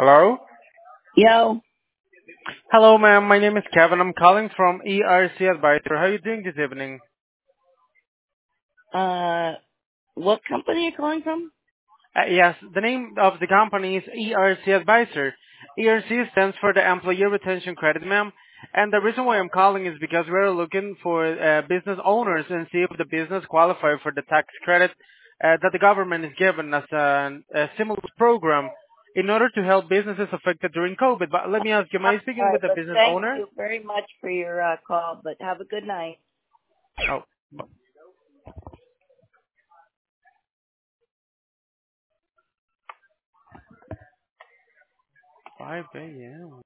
Hello? Yo, Hello, ma'am. My name is Kevin. I'm calling from ERC Advisor. How are you doing this evening? uh, what company are you calling from? Yes, the name of the company is ERC Advisor. ERC stands for the Employee Retention Credit, ma'am. And the reason why I'm calling is because we're looking for business owners and see if the business qualify for the tax credit that the government is given as a stimulus program in order to help businesses affected during COVID. But let me ask you, am All I speaking right, with a but business thank owner? you very much for your call, but have a good night. Oh, 5 a.m.